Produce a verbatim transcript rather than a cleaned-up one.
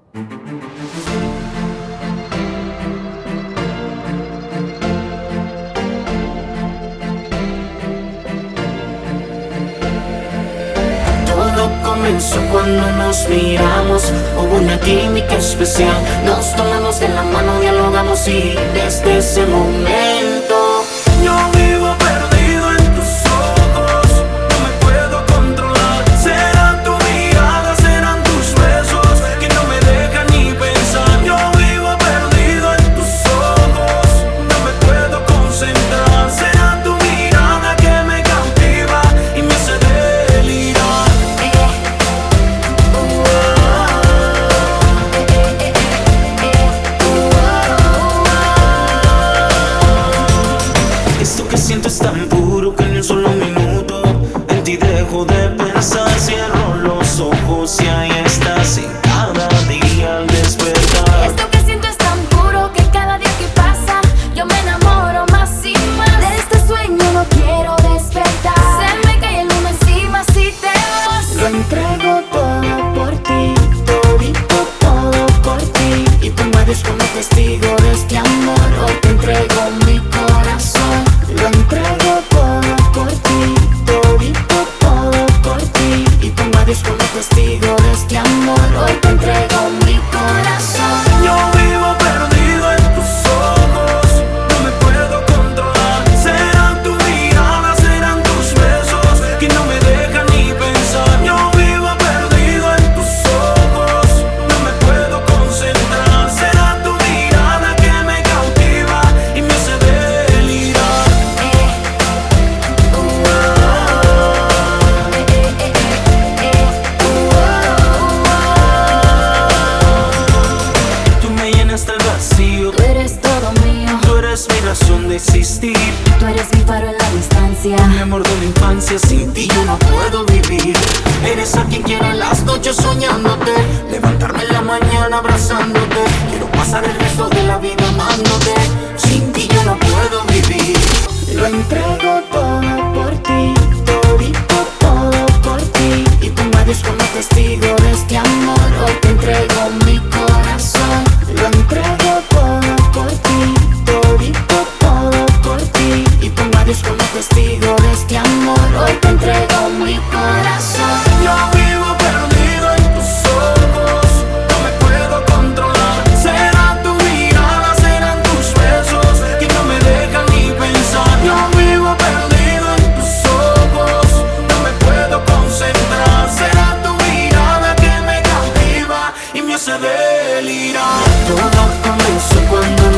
Todo comenzó cuando nos miramos, hubo una química especial. Nos tomamos de la mano, dialogamos y desde ese momento yo vivo perdido en tus ojos, no me puedo controlar. Será tu mirada, serán tus besos que no me dejan ni pensar. Yo vivo perdido en tus ojos, no me puedo concentrar. Será tu mirada que me cautiva y me hace delirar. Esto que siento es tan puro que en un solo minuto en ti dejo de pensar. Cierro los ojos y ahí estás en cada día al despertar. Esto que siento es tan puro que cada día que pasa yo me enamoro más y más. De este sueño no quiero despertar. Se me cae el mundo encima si te vas. Lo entrego todo por ti, todito todo por ti. Y pongo a Dios como testigo de este amor. Hoy te entrego mi corazón. Lo entrego todo por ti, todito todo por ti. Y pongo a Dios como testigo de este amor. Hoy te entrego mi corazón. Yo vivo perdido en tus ojos, no me puedo controlar. Serán tu mirada, serán tus besos que no me dejan ni pensar. Yo vivo perdido en tus ojos, no me puedo concentrar. Será tu mirada que me cautiva y me hace delirar. Tú me llenas del vacío, Tú eres todo mío, tú eres mi razón de existir. tú eres mi faro en la distancia. Mi amor de la infancia, sin ti yo no puedo vivir. Eres a quien quiero en las noches soñándote, levantarme en la mañana abrazándote. Quiero pasar el resto de la vida amándote. Sin ti yo no puedo vivir. Lo entrego todo por ti, todito todo por ti. Y pongo a Dios como testigo de este amor. Hoy te entrego mi corazón. Lo entrego todo por ti, todito todo por ti. Y pongo a Dios como testigo de este amor. Hoy te entrego mi corazón. Yo vivo perdido en tus ojos, no me puedo controlar. Será tu mirada, serán tus besos que no me dejan ni pensar. Yo vivo perdido en tus ojos, no me puedo concentrar. Será tu mirada que me cautiva y me hace delirar. Todo comenzó cuando